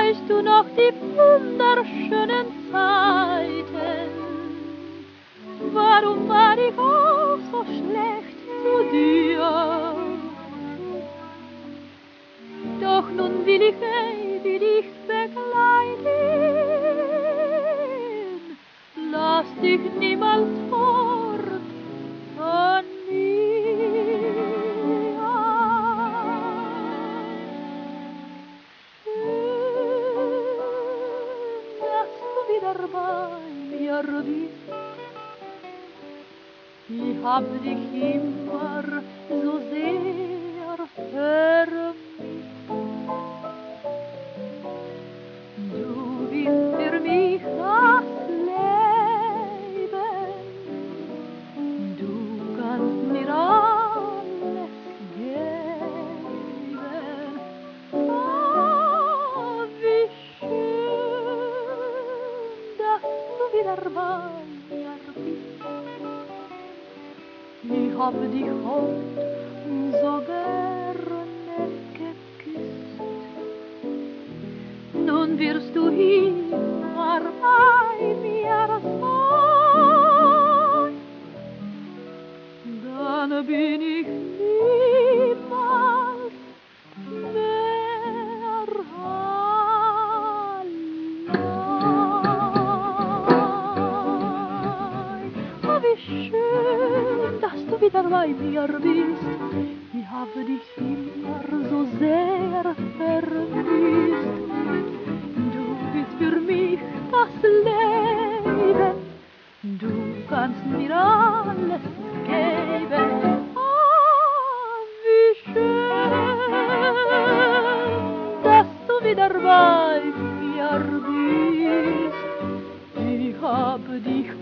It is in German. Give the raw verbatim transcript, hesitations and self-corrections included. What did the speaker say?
weißt du noch die wunderschönen Zeiten? Warum war ich auch so schlecht zu dir? Doch nun will ich ewig dich begleiten. Lass dich niemals fort von mir. Schön, dass du wieder bei mir bist. Ich hab dich immer so sehr vermisst. Du bist für mich das Leben. Du kannst mir alles geben. Oh, wie schön, dass du wieder bei mir bist. Ich hab dich heut so gerne geküsst. Nun wirst du immer bei mir sein. Dann bin ich niemals mehr allein. Oh, wie schön, dass du wieder bei mir bist. Ich habe dich immer so sehr vermisst. Du bist für mich das Leben. Du kannst mir alles geben. Oh, wie schön, dass du wieder bei mir bist. Ich habe dich